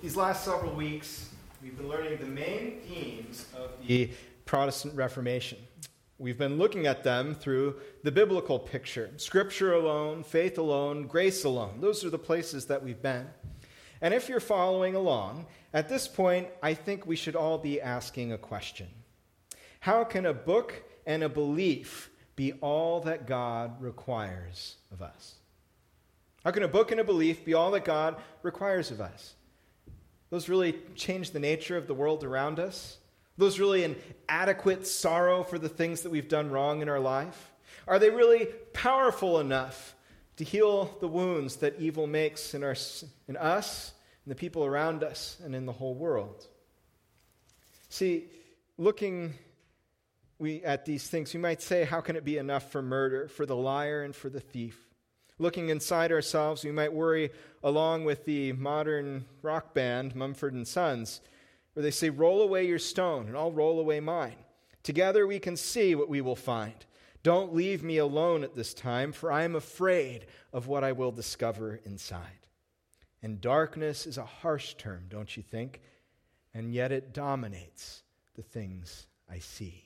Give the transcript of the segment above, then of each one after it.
These last several weeks, we've been learning the main themes of the Protestant Reformation. We've been looking at them through the biblical picture. Scripture alone, faith alone, grace alone. Those are the places that we've been. And if you're following along, at this point, I think we should all be asking a question. How can a book and a belief be all that God requires of us? How can a book and a belief be all that God requires of us? Those really change the nature of the world around us? Those really an adequate sorrow for the things that we've done wrong in our life? Are they really powerful enough to heal the wounds that evil makes in us, in the people around us, and in the whole world? See, looking at these things, we might say, how can it be enough for murder, for the liar, and for the thief? Looking inside ourselves, we might worry along with the modern rock band, Mumford & Sons, where they say, roll away your stone, and I'll roll away mine. Together we can see what we will find. Don't leave me alone at this time, for I am afraid of what I will discover inside. And darkness is a harsh term, don't you think? And yet it dominates the things I see.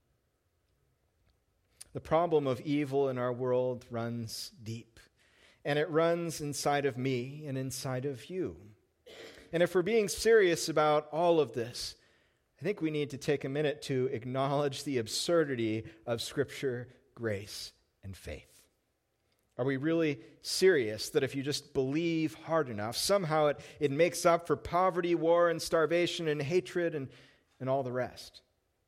The problem of evil in our world runs deep, and it runs inside of me and inside of you. And if we're being serious about all of this, I think we need to take a minute to acknowledge the absurdity of Scripture, grace, and faith. Are we really serious that if you just believe hard enough, somehow it makes up for poverty, war, and starvation, and hatred, and all the rest?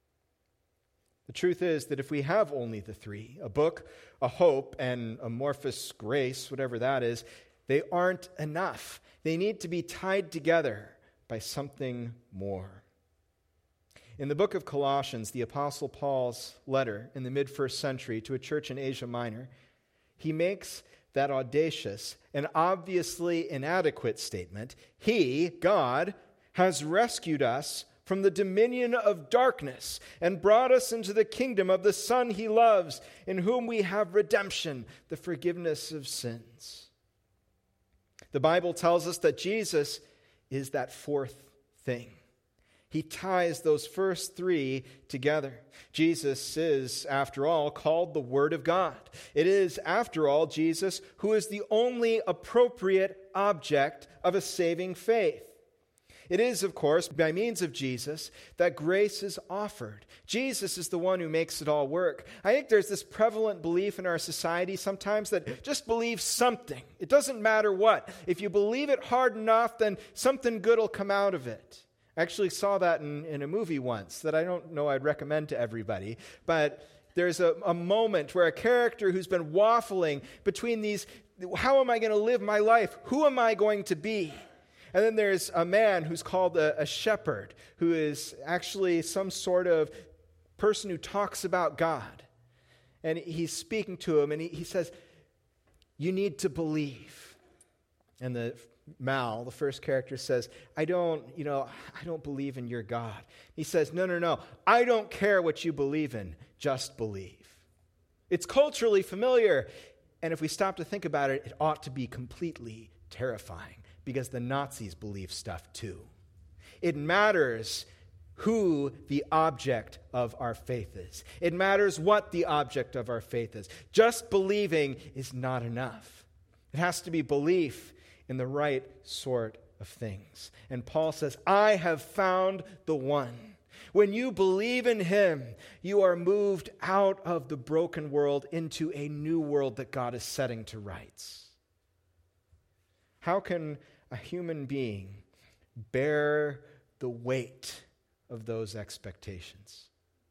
The truth is that if we have only the three, a book, a hope, and amorphous grace, whatever that is, they aren't enough. They need to be tied together by something more. In the book of Colossians, the Apostle Paul's letter in the mid-first century to a church in Asia Minor, he makes that audacious and obviously inadequate statement. He, God, has rescued us from the dominion of darkness and brought us into the kingdom of the Son he loves, in whom we have redemption, the forgiveness of sins. The Bible tells us that Jesus is that fourth thing. He ties those first three together. Jesus is, after all, called the Word of God. It is, after all, Jesus who is the only appropriate object of a saving faith. It is, of course, by means of Jesus that grace is offered. Jesus is the one who makes it all work. I think there's this prevalent belief in our society sometimes that just believe something. It doesn't matter what. If you believe it hard enough, then something good will come out of it. I actually saw that in a movie once that I don't know I'd recommend to everybody, but there's a moment where a character who's been waffling between these, how am I going to live my life? Who am I going to be? And then there's a man who's called a shepherd, who is actually some sort of person who talks about God. And he's speaking to him, and he says, you need to believe. And the first character says, I don't believe in your God. He says, no, I don't care what you believe in, just believe. It's culturally familiar, and if we stop to think about it, it ought to be completely terrifying. Because the Nazis believe stuff too. It matters who the object of our faith is. It matters what the object of our faith is. Just believing is not enough. It has to be belief in the right sort of things. And Paul says, I have found the one. When you believe in him, you are moved out of the broken world into a new world that God is setting to rights. How can a human being bear the weight of those expectations?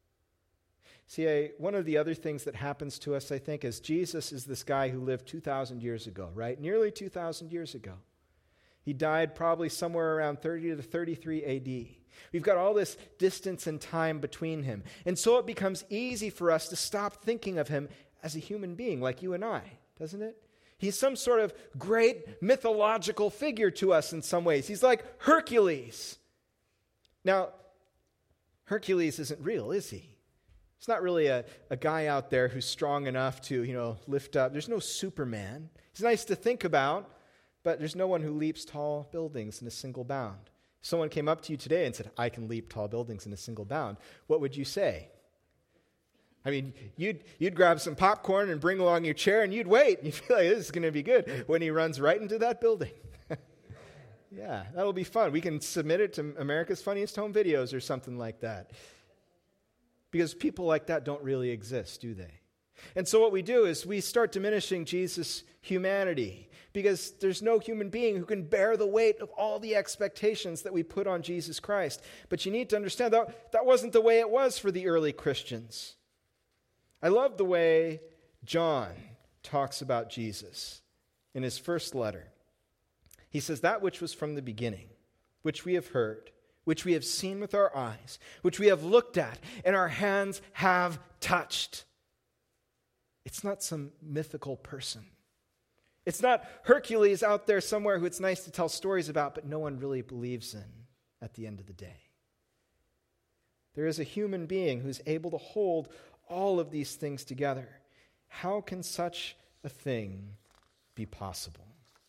See, one of the other things that happens to us, I think, is Jesus is this guy who lived 2,000 years ago, right? Nearly 2,000 years ago. He died probably somewhere around 30 to 33 AD. We've got all this distance and time between him. And so it becomes easy for us to stop thinking of him as a human being like you and I, doesn't it? He's some sort of great mythological figure to us in some ways. He's like Hercules. Now, Hercules isn't real, is he? It's not really a guy out there who's strong enough to, lift up. There's no Superman. He's nice to think about, but there's no one who leaps tall buildings in a single bound. If someone came up to you today and said, I can leap tall buildings in a single bound, what would you say? I mean, you'd grab some popcorn and bring along your chair and you'd wait. You'd feel like this is going to be good when he runs right into that building. Yeah, that'll be fun. We can submit it to America's Funniest Home Videos or something like that. Because people like that don't really exist, do they? And so what we do is we start diminishing Jesus' humanity, because there's no human being who can bear the weight of all the expectations that we put on Jesus Christ. But you need to understand that wasn't the way it was for the early Christians. I love the way John talks about Jesus in his first letter. He says, that which was from the beginning, which we have heard, which we have seen with our eyes, which we have looked at, and our hands have touched. It's not some mythical person. It's not Hercules out there somewhere who it's nice to tell stories about, but no one really believes in at the end of the day. There is a human being who's able to hold all of these things together. How can such a thing be possible?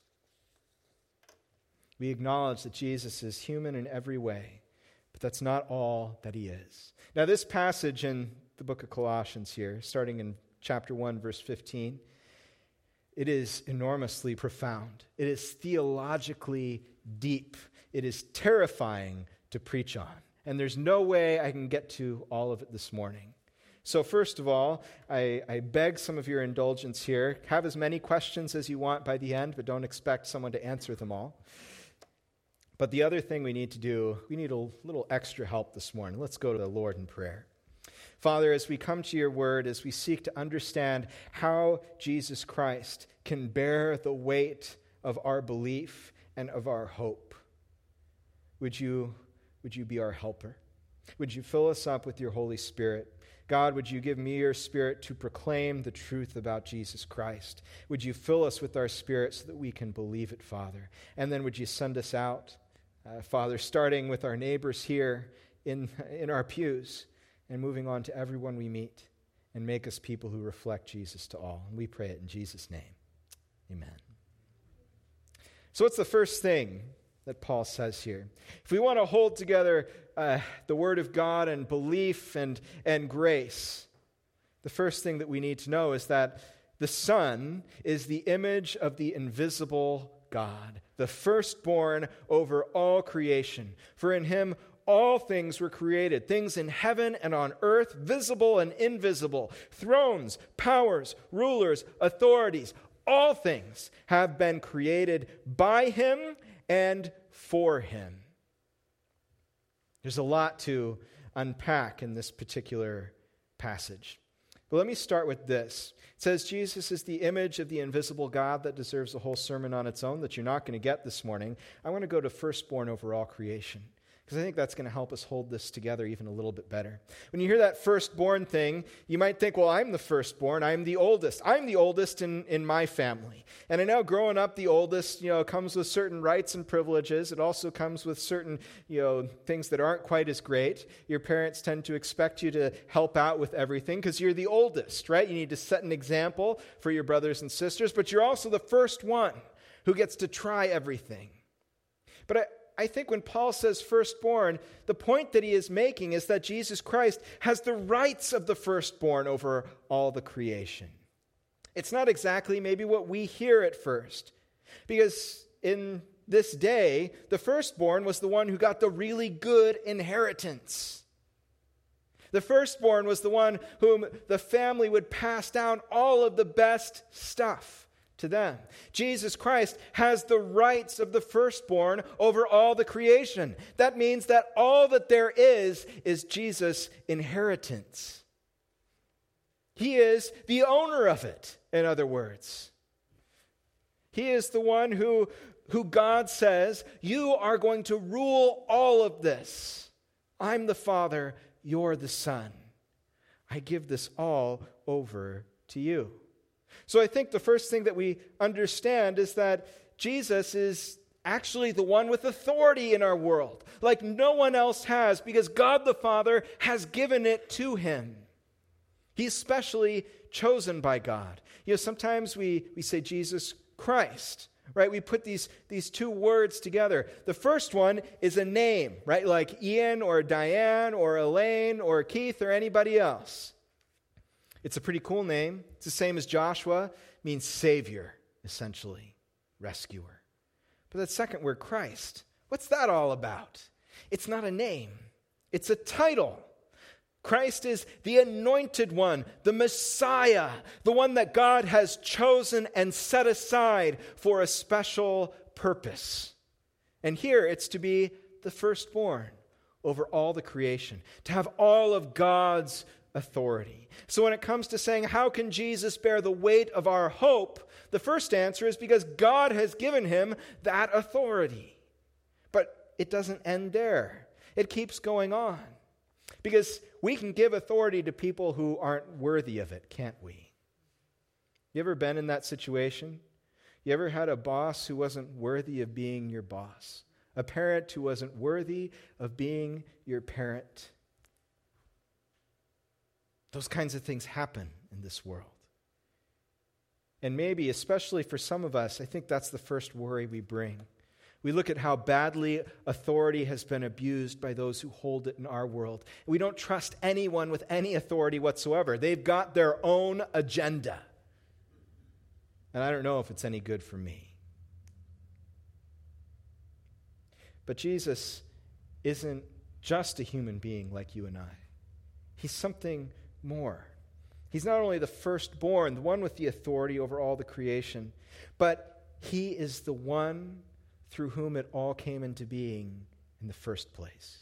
We acknowledge that Jesus is human in every way, but that's not all that he is. Now, this passage in the book of Colossians here, starting in chapter 1, verse 15, it is enormously profound. It is theologically deep. It is terrifying to preach on. And there's no way I can get to all of it this morning. So first of all, I beg some of your indulgence here. Have as many questions as you want by the end, but don't expect someone to answer them all. But the other thing we need to do, we need a little extra help this morning. Let's go to the Lord in prayer. Father, as we come to your word, as we seek to understand how Jesus Christ can bear the weight of our belief and of our hope, would you be our helper? Would you fill us up with your Holy Spirit? God, would you give me your Spirit to proclaim the truth about Jesus Christ? Would you fill us with our Spirit so that we can believe it, Father? And then would you send us out, Father, starting with our neighbors here in our pews and moving on to everyone we meet, and make us people who reflect Jesus to all. And we pray it in Jesus' name. Amen. So what's the first thing that Paul says here? If we want to hold together the Word of God and belief and grace, the first thing that we need to know is that the Son is the image of the invisible God, the firstborn over all creation. For in him all things were created, things in heaven and on earth, visible and invisible, thrones, powers, rulers, authorities. All things have been created by him and for him. There's a lot to unpack in this particular passage. But let me start with this. It says Jesus is the image of the invisible God. That deserves a whole sermon on its own that you're not going to get this morning. I want to go to firstborn over all creation, because I think that's going to help us hold this together even a little bit better. When you hear that firstborn thing, you might think, well, I'm the firstborn. I'm the oldest. I'm the oldest in my family. And I know growing up, the oldest, comes with certain rights and privileges. It also comes with certain, things that aren't quite as great. Your parents tend to expect you to help out with everything because you're the oldest, right? You need to set an example for your brothers and sisters, but you're also the first one who gets to try everything. But I think when Paul says firstborn, the point that he is making is that Jesus Christ has the rights of the firstborn over all the creation. It's not exactly maybe what we hear at first, because in this day, the firstborn was the one who got the really good inheritance. The firstborn was the one whom the family would pass down all of the best stuff to them. Jesus Christ has the rights of the firstborn over all the creation. That means that all that there is Jesus' inheritance. He is the owner of it, in other words. He is the one who God says, you are going to rule all of this. I'm the Father, you're the Son. I give this all over to you. So I think the first thing that we understand is that Jesus is actually the one with authority in our world, like no one else has, because God the Father has given it to him. He's specially chosen by God. Sometimes we say Jesus Christ. right? We put these two words together. The first one is a name, right? Like Ian or Diane or Elaine or Keith or anybody else. It's a pretty cool name. It's the same as Joshua. It means Savior, essentially, rescuer. But that second word, Christ, what's that all about? It's not a name. It's a title. Christ is the anointed one, the Messiah, the one that God has chosen and set aside for a special purpose. And here it's to be the firstborn over all the creation, to have all of God's authority. So when it comes to saying, how can Jesus bear the weight of our hope? The first answer is because God has given him that authority. But it doesn't end there. It keeps going on. Because we can give authority to people who aren't worthy of it, can't we? You ever been in that situation? You ever had a boss who wasn't worthy of being your boss? A parent who wasn't worthy of being your parent? Those kinds of things happen in this world. And maybe, especially for some of us, I think that's the first worry we bring. We look at how badly authority has been abused by those who hold it in our world. We don't trust anyone with any authority whatsoever. They've got their own agenda. And I don't know if it's any good for me. But Jesus isn't just a human being like you and I. He's something more. He's not only the firstborn, the one with the authority over all the creation, but he is the one through whom it all came into being in the first place.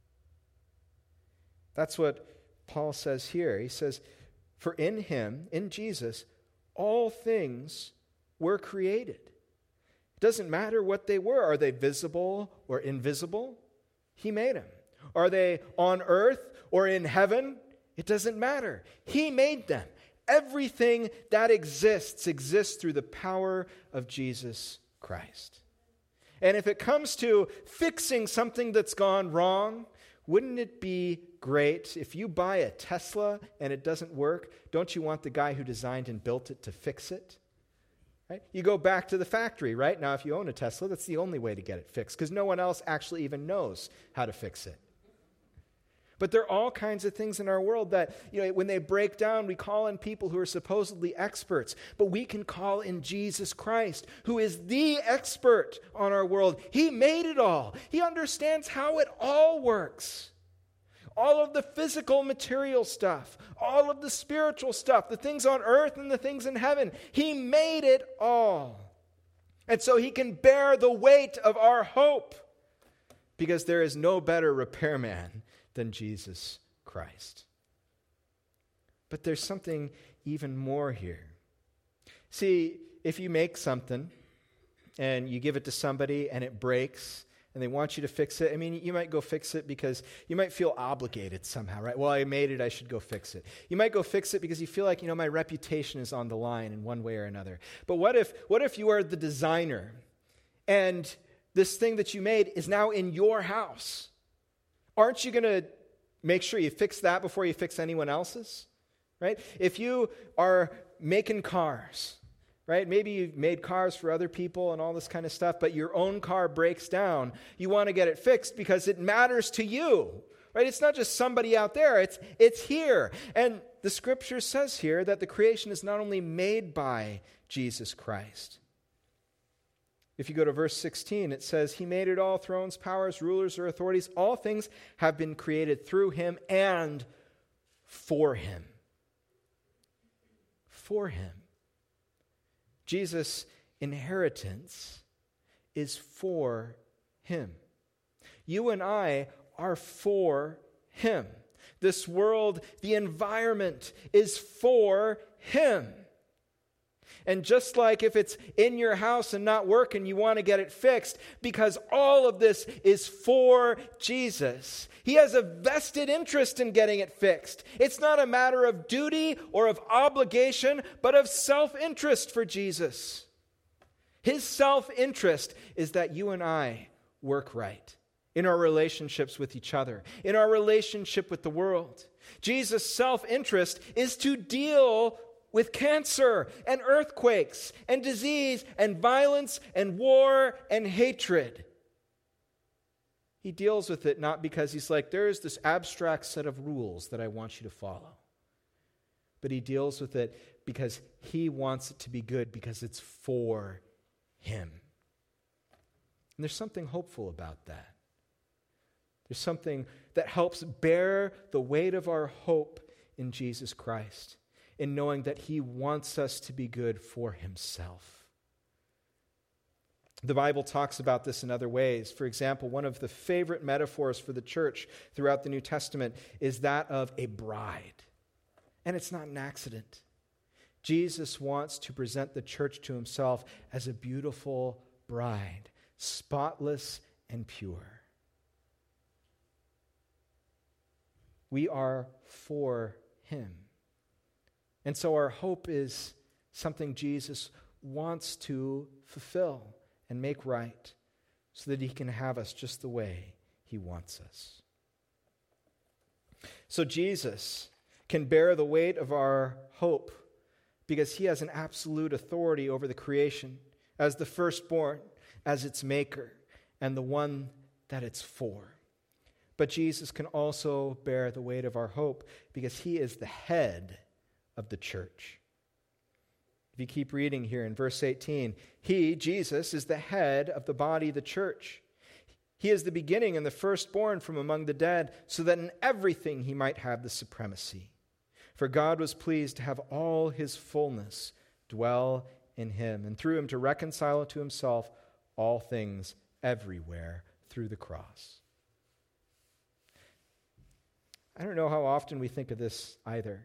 That's what Paul says here. He says, for in him, in Jesus, all things were created. It doesn't matter what they were. Are they visible or invisible? He made them. Are they on earth or in heaven? It doesn't matter. He made them. Everything that exists through the power of Jesus Christ. And if it comes to fixing something that's gone wrong, wouldn't it be great if you buy a Tesla and it doesn't work? Don't you want the guy who designed and built it to fix it? Right? You go back to the factory, right? Now, if you own a Tesla, that's the only way to get it fixed because no one else actually even knows how to fix it. But there are all kinds of things in our world that, when they break down, we call in people who are supposedly experts. But we can call in Jesus Christ, who is the expert on our world. He made it all. He understands how it all works. All of the physical, material stuff, all of the spiritual stuff, the things on earth and the things in heaven. He made it all. And so he can bear the weight of our hope because there is no better repairman than Jesus Christ. But there's something even more here. See, if you make something and you give it to somebody and it breaks and they want you to fix it, you might go fix it because you might feel obligated somehow, right? Well, I made it, I should go fix it. You might go fix it because you feel like, my reputation is on the line in one way or another. But what if you are the designer and this thing that you made is now in your house? Aren't you going to make sure you fix that before you fix anyone else's? Right? If you are making cars, right? Maybe you've made cars for other people and all this kind of stuff, but your own car breaks down. You want to get it fixed because it matters to you, right? It's not just somebody out there. It's here. And the scripture says here that the creation is not only made by Jesus Christ. If you go to verse 16, it says, he made it all, thrones, powers, rulers, or authorities. All things have been created through him and for him. For him. Jesus' inheritance is for him. You and I are for him. This world, the environment, is for him. And just like if it's in your house and not working, you want to get it fixed because all of this is for Jesus. He has a vested interest in getting it fixed. It's not a matter of duty or of obligation, but of self-interest for Jesus. His self-interest is that you and I work right in our relationships with each other, in our relationship with the world. Jesus' self-interest is to deal with cancer and earthquakes and disease and violence and war and hatred. He deals with it not because he's like, there's this abstract set of rules that I want you to follow. But he deals with it because he wants it to be good, because it's for him. And there's something hopeful about that. There's something that helps bear the weight of our hope in Jesus Christ, in knowing that he wants us to be good for himself. The Bible talks about this in other ways. For example, one of the favorite metaphors for the church throughout the New Testament is that of a bride. And it's not an accident. Jesus wants to present the church to himself as a beautiful bride, spotless and pure. We are for him. And so our hope is something Jesus wants to fulfill and make right so that he can have us just the way he wants us. So Jesus can bear the weight of our hope because he has an absolute authority over the creation as the firstborn, as its maker, and the one that it's for. But Jesus can also bear the weight of our hope because he is the head of the church. If you keep reading here in verse 18, he, Jesus, is the head of the body, the church. He is the beginning and the firstborn from among the dead, so that in everything he might have the supremacy. For God was pleased to have all his fullness dwell in him, and through him to reconcile to himself all things everywhere through the cross. I don't know how often we think of this either.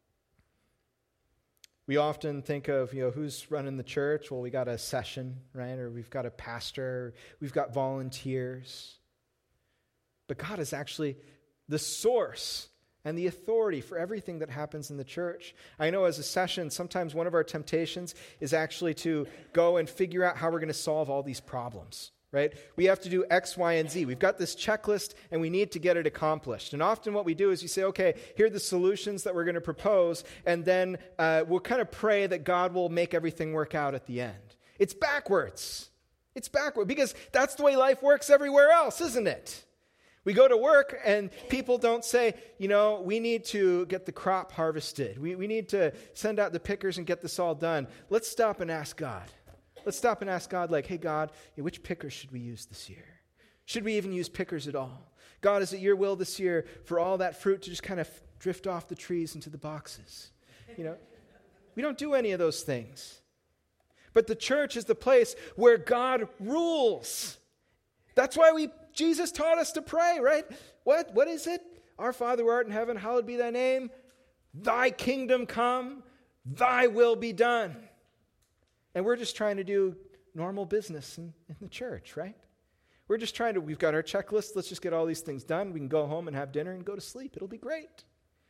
We often think of, who's running the church? Well, we got a session, right? Or we've got a pastor, we've got volunteers. But God is actually the source and the authority for everything that happens in the church. I know as a session, sometimes one of our temptations is actually to go and figure out how we're going to solve all these problems, right? We have to do X, Y, and Z. We've got this checklist, and we need to get it accomplished. And often what we do is we say, okay, here are the solutions that we're going to propose, and then we'll kind of pray that God will make everything work out at the end. It's backwards. It's backward, because that's the way life works everywhere else, isn't it? We go to work and people don't say, we need to get the crop harvested. We need to send out the pickers and get this all done. Let's stop and ask God. Let's stop and ask God, hey, God, which pickers should we use this year? Should we even use pickers at all? God, is it your will this year for all that fruit to just kind of drift off the trees into the boxes? We don't do any of those things. But the church is the place where God rules. That's why Jesus taught us to pray, right? What is it? Our Father who art in heaven, hallowed be thy name. Thy kingdom come, thy will be done. And we're just trying to do normal business in the church, right? We're just we've got our checklist, let's just get all these things done. We can go home and have dinner and go to sleep. It'll be great.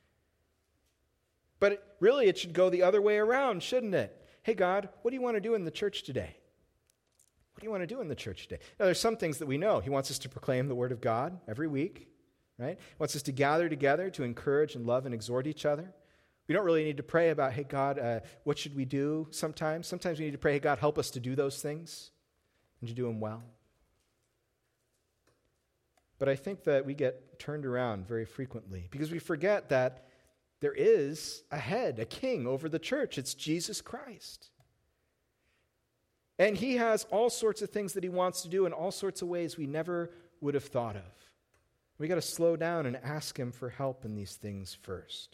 But really, it should go the other way around, shouldn't it? Hey, God, what do you want to do in the church today? What do you want to do in the church today? Now, there's some things that we know. He wants us to proclaim the word of God every week, right? He wants us to gather together to encourage and love and exhort each other. We don't really need to pray about, hey, God, what should we do sometimes? Sometimes we need to pray, hey, God, help us to do those things and to do them well. But I think that we get turned around very frequently because we forget that there is a head, a king over the church. It's Jesus Christ. And he has all sorts of things that he wants to do in all sorts of ways we never would have thought of. We got to slow down and ask him for help in these things first.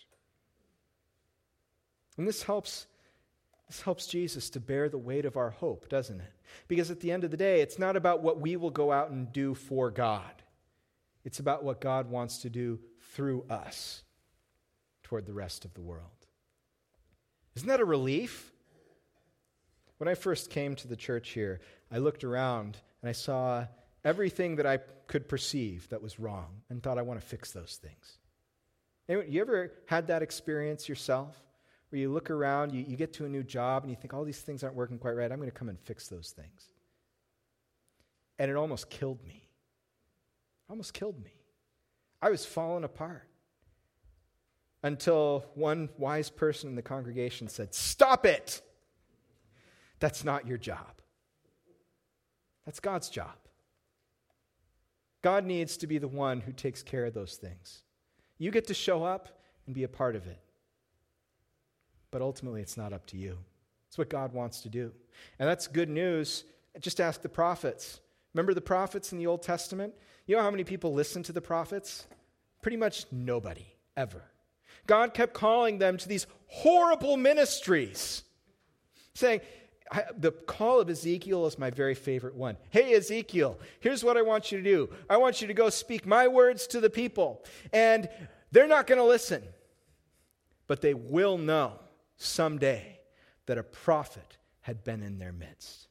And this helps Jesus to bear the weight of our hope, doesn't it? Because at the end of the day, it's not about what we will go out and do for God. It's about what God wants to do through us toward the rest of the world. Isn't that a relief? When I first came to the church here, I looked around and I saw everything that I could perceive that was wrong and thought, I want to fix those things. Anyway, you ever had that experience yourself? Where you look around, you get to a new job, and you think, all these things aren't working quite right. I'm going to come and fix those things. And it almost killed me. I was falling apart. until one wise person in the congregation said, "Stop it! That's not your job. That's God's job. God needs to be the one who takes care of those things. You get to show up and be a part of it. But ultimately, it's not up to you. It's what God wants to do. And that's good news. Just ask the prophets. Remember the prophets in the Old Testament? You know how many people listened to the prophets? Pretty much nobody, ever. God kept calling them to these horrible ministries, saying, the call of Ezekiel is my very favorite one. Hey, Ezekiel, here's what I want you to do. I want you to go speak my words to the people. And they're not going to listen. But they will know someday that a prophet had been in their midst.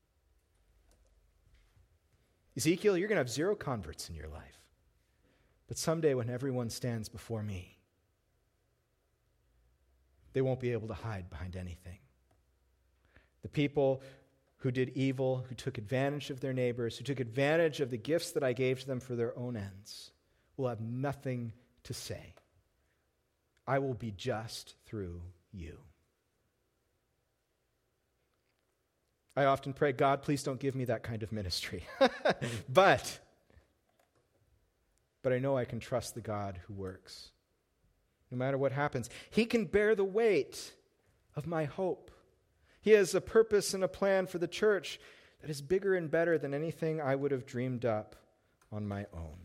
Ezekiel, you're going to have 0 converts in your life. But someday when everyone stands before me, they won't be able to hide behind anything. The people who did evil, who took advantage of their neighbors, who took advantage of the gifts that I gave to them for their own ends, will have nothing to say. I will be just through you. I often pray, God, please don't give me that kind of ministry. But I know I can trust the God who works. No matter what happens, He can bear the weight of my hope. He has a purpose and a plan for the church that is bigger and better than anything I would have dreamed up on my own.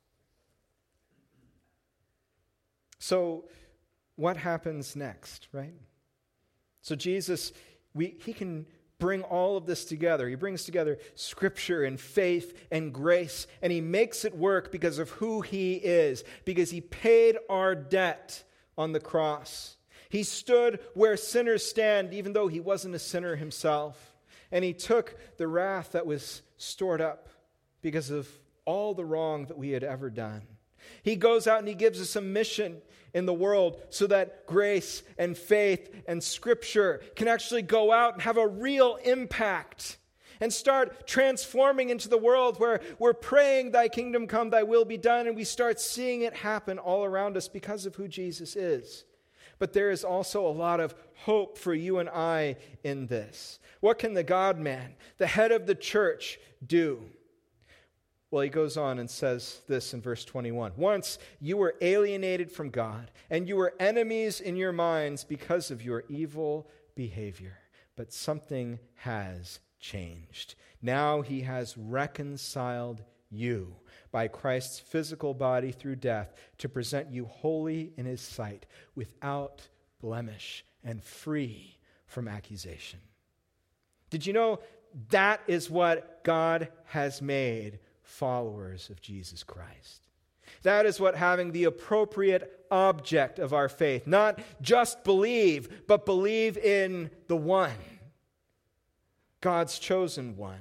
So, what happens next, right? So Jesus, He can bring all of this together. He brings together Scripture and faith and grace, and He makes it work because of who He is, because He paid our debt on the cross. He stood where sinners stand, even though He wasn't a sinner Himself. And He took the wrath that was stored up because of all the wrong that we had ever done. He goes out and He gives us a mission in the world so that grace and faith and Scripture can actually go out and have a real impact and start transforming into the world where we're praying, Thy kingdom come, Thy will be done, and we start seeing it happen all around us because of who Jesus is. But there is also a lot of hope for you and I in this. What can the God-man, the head of the church, do? Well, he goes on and says this in verse 21. Once you were alienated from God, and you were enemies in your minds because of your evil behavior. But something has changed. Now He has reconciled you by Christ's physical body through death to present you holy in His sight, without blemish and free from accusation. Did you know that is what God has made followers of Jesus Christ? That is what having the appropriate object of our faith, not just believe, but believe in the one, God's chosen one.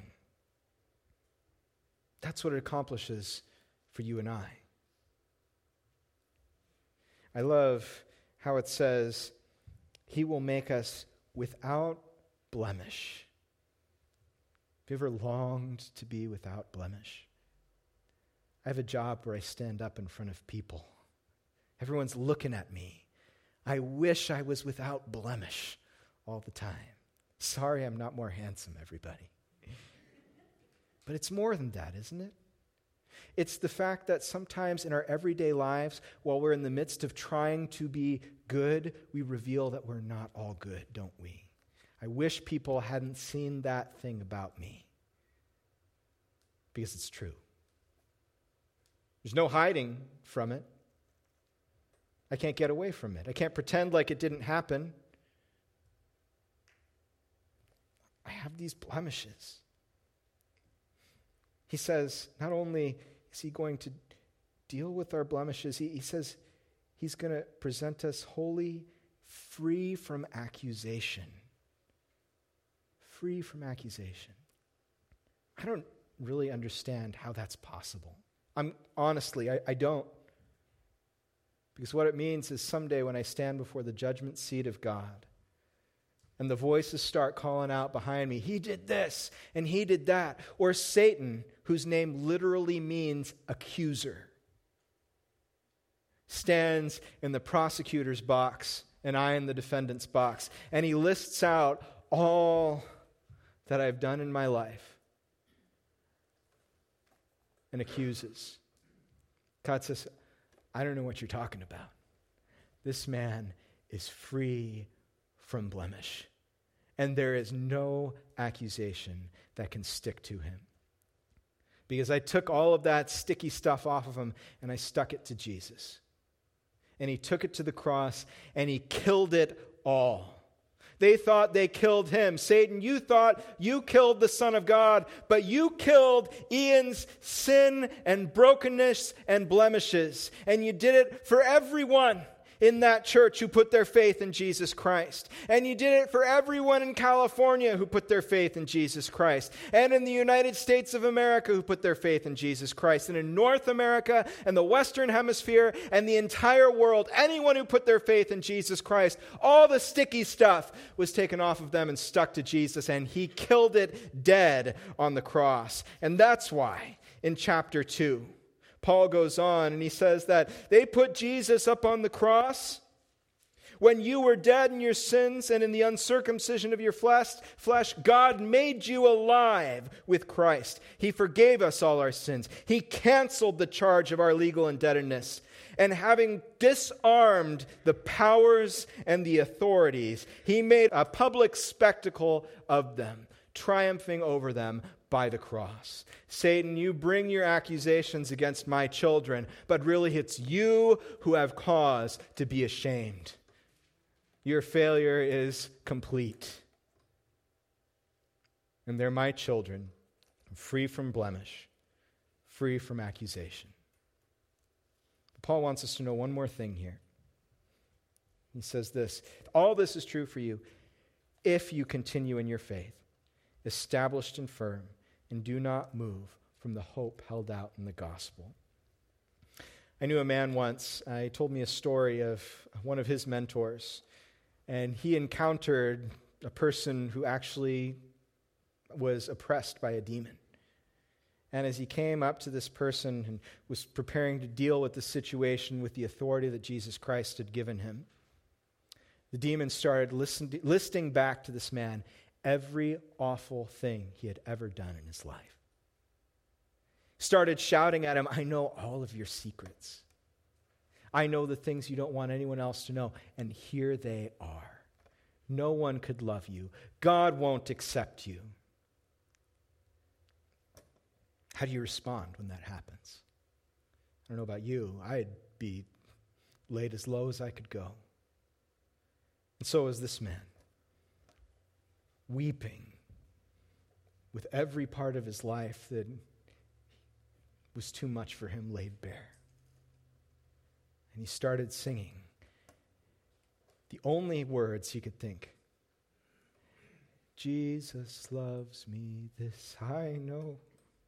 That's what it accomplishes for you and I. I love how it says, He will make us without blemish. Have you ever longed to be without blemish? I have a job where I stand up in front of people. Everyone's looking at me. I wish I was without blemish all the time. Sorry I'm not more handsome, everybody. But it's more than that, isn't it? It's the fact that sometimes in our everyday lives, while we're in the midst of trying to be good, we reveal that we're not all good, don't we? I wish people hadn't seen that thing about me. Because it's true. There's no hiding from it. I can't get away from it. I can't pretend like it didn't happen. I have these blemishes. He says, not only is He going to deal with our blemishes, he says He's going to present us holy, free from accusation. Free from accusation. I don't really understand how that's possible. Honestly, I don't. Because what it means is someday when I stand before the judgment seat of God, and the voices start calling out behind me, he did this and he did that. Or Satan, whose name literally means accuser. stands in the prosecutor's box and I in the defendant's box. And he lists out all that I've done in my life and accuses. God says, I don't know what you're talking about. This man is free from blemish. And there is no accusation that can stick to him. Because I took all of that sticky stuff off of him and I stuck it to Jesus. And he took it to the cross and he killed it all. They thought they killed him. Satan, you thought you killed the Son of God, but you killed Ian's sin and brokenness and blemishes. And you did it for everyone in that church who put their faith in Jesus Christ. And you did it for everyone in California who put their faith in Jesus Christ. And in the United States of America who put their faith in Jesus Christ. And in North America and the Western Hemisphere and the entire world, anyone who put their faith in Jesus Christ, all the sticky stuff was taken off of them and stuck to Jesus. And he killed it dead on the cross. And that's why in chapter 2, Paul goes on and he says that they put Jesus up on the cross when you were dead in your sins and in the uncircumcision of your flesh. God made you alive with Christ. He forgave us all our sins. He canceled the charge of our legal indebtedness. And having disarmed the powers and the authorities, he made a public spectacle of them, triumphing over them by the cross. Satan, you bring your accusations against my children, but really it's you who have cause to be ashamed. Your failure is complete. And they're my children, free from blemish, free from accusation. Paul wants us to know one more thing here. He says this, all this is true for you if you continue in your faith, established and firm, and do not move from the hope held out in the gospel. I knew a man once, he told me a story of one of his mentors, and he encountered a person who actually was oppressed by a demon. And as he came up to this person and was preparing to deal with the situation with the authority that Jesus Christ had given him, the demon started listing back to this man every awful thing he had ever done in his life. Started shouting at him, I know all of your secrets. I know the things you don't want anyone else to know. And here they are. No one could love you. God won't accept you. How do you respond when that happens? I don't know about you. I'd be laid as low as I could go. And so is this man, weeping with every part of his life that was too much for him laid bare. And he started singing the only words he could think. Jesus loves me, this I know,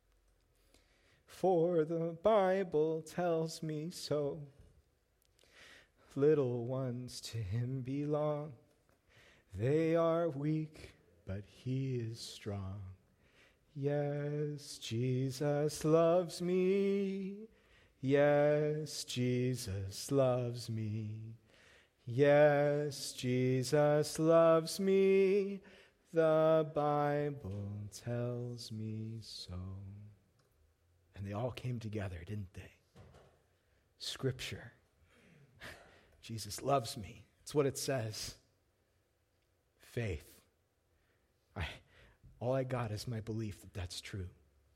for the Bible tells me so. Little ones to him belong. They are weak, but he is strong. Yes, Jesus loves me. Yes, Jesus loves me. Yes, Jesus loves me. The Bible tells me so. And they all came together, didn't they? Scripture. Jesus loves me. That's what it says. Faith. All I got is my belief that that's true.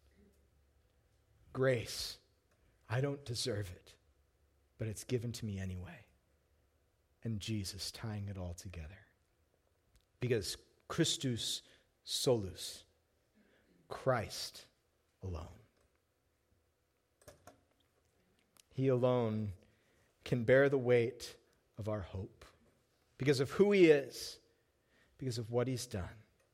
Grace. I don't deserve it, but it's given to me anyway. And Jesus tying it all together. Because Christus solus, Christ alone. He alone can bear the weight of our hope because of who he is, because of what he's done.